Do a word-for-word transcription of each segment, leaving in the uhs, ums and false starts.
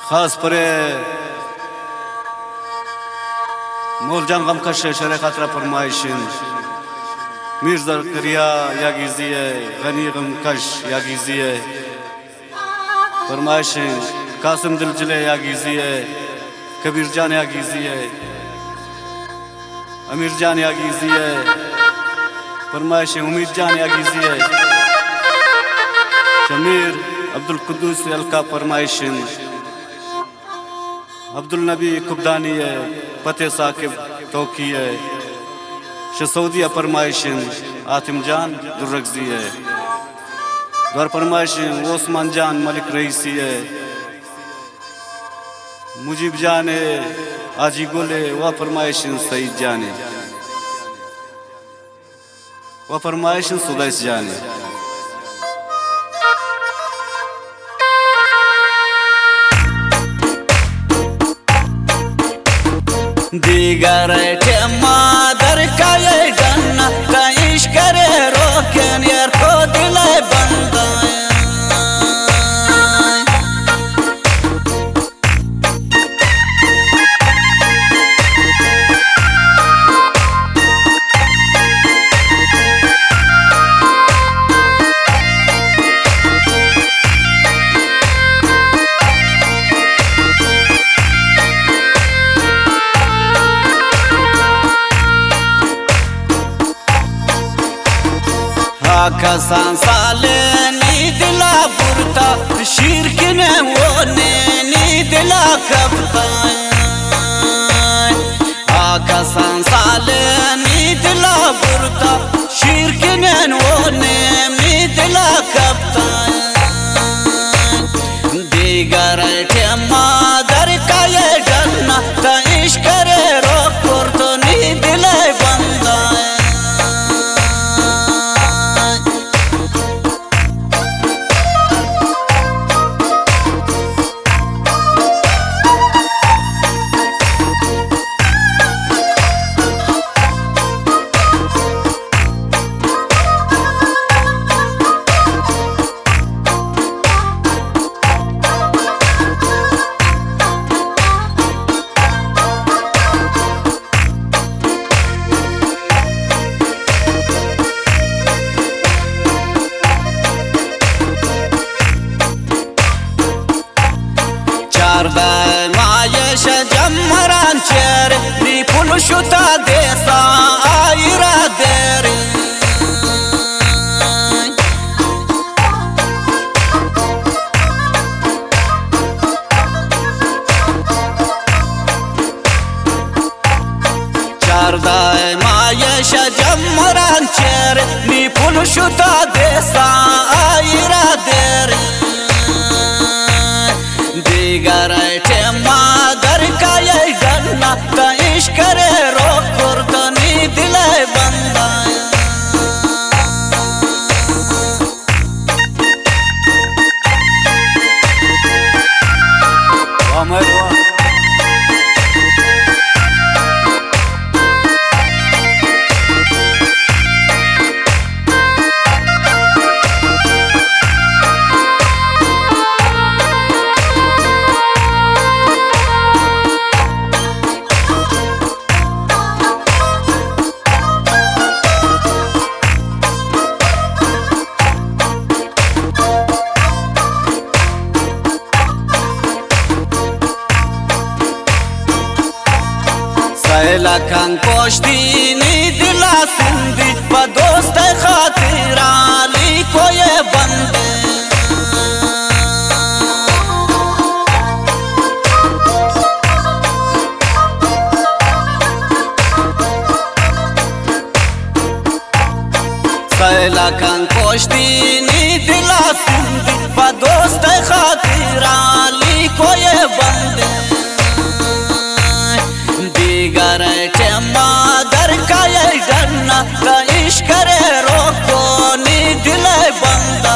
खास परे मौलजान गमकश शरे खतरा फरमाइशिन मिर्जा करिया यागिजिए गनी गमकश यागिजिए फरमाइशिन कासिम दिलजले यागिजिए कबीर जान यागिजिए अमीर जान यागिजिए फरमाइशिन उम्मीद जान यागिजिए शमीर अब्दुल कुद्दूस अलका फरमाइशिन अब्दुल नबी कुबदानी है पते साकिब तोकी है शसौदिया फरमाइशिन आतिम जान दुर्रगजी है द्वार फरमाइशिन ओस्मान जान मलिक रईसी है मुजीब जान है आजी गोले व फरमाइशिन सईद जान है व फरमाइशिन सुदैस जान है दिगर मादर का ये गन्ना कईश करे रोकन यार को दिल बंदा कसान साले नी दिला बुरता शीर किने वो ने नी दिला कपता कसान साले नी दिला बुरता शीर किने वो ने नी दिला कपता दिगर मादर का ये गन्ना कईश करे रोक तो नी दिला बंदा जमरान चेर नी फुल शुता देसा आयरा देर चारदाय मायश जमरान चेर नी फुल शुता देसा आयरा देर दिगर मादर का ये गन्ना कईश करे रोक तो नी दिले बंदा लखन कोश्ती नी दिला सिंधी व दोस्त खातिर आली को ये बंदे लखन कोश्ती नी दिला सिंधी व दोस्त खातिर आली को ये बंदे दिगर मादर का ये गन्ना कईश करे रोको नी दिले बंदा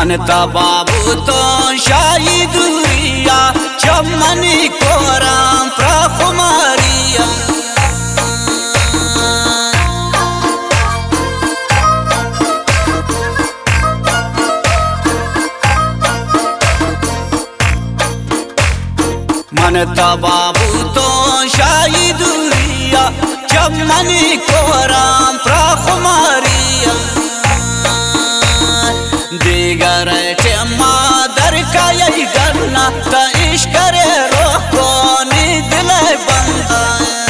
मनता बाबू तो शाही दूरिया चमनी कोराम प्रकुमारिया मनता बाबू तो शाही दूरिया चमनी कोराम प्रकुमारिया दिगर मादर का यही करना त इश्क करे रोको नी दिल बंदा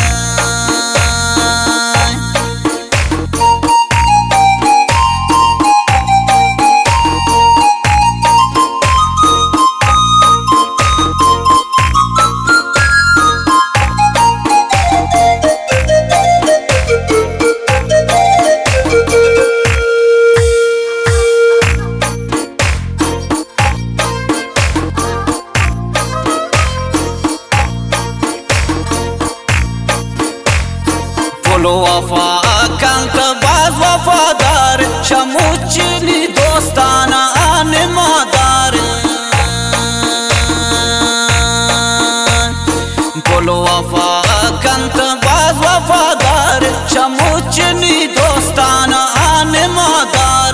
बोलो वफा कंक बाज वफादार शमुचनी दोस्ताना आने मादार बोलो वफा कंक बाज वफादार शमुचनी दोस्ताना आने मादार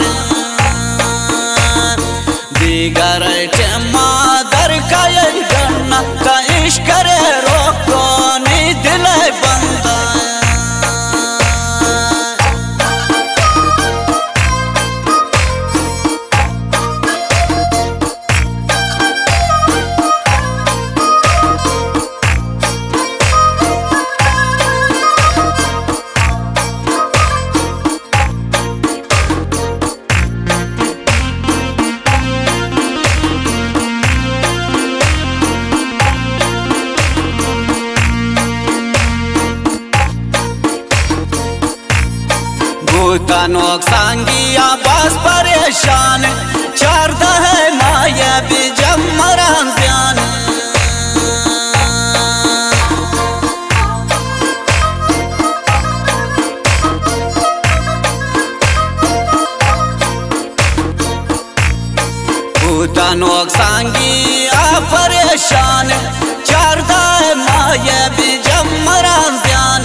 दिगर मादर का यही गन्ना का इश्क करे रोको नी दिल बंदा नोक सांगिया बस परेशान चारद है माया बिजम मरान ध्यान नोक सांगिया परेशान चारद है माया बिजम मरान ध्यान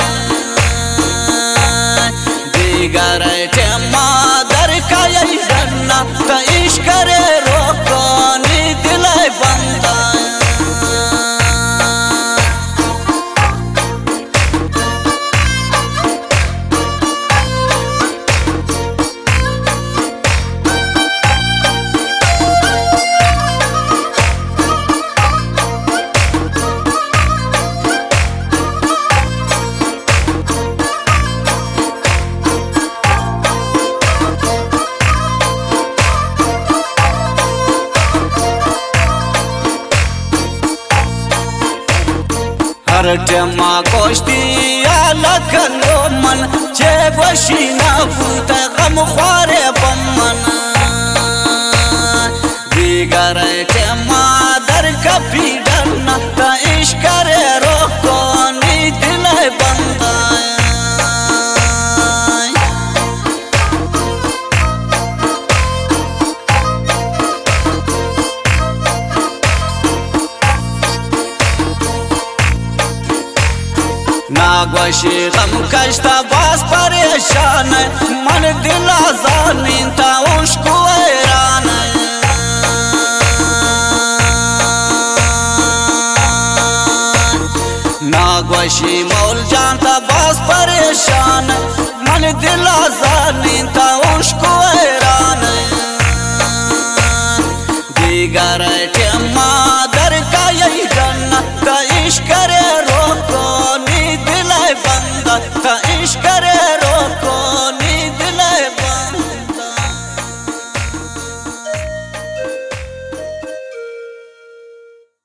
दिगर मादर का यही गन्ना त इश्क करे रोको नी दिल बंदा हर टेमा कोश्ती लखनो मन चे गोशी ना भूत गम ख्वारे बमन दिगर टेमा दर कभी डरना त इश्क करे रोको नी दिल बंदा नागोशी गम कश्ता बास परेशान मन दिल आजानीता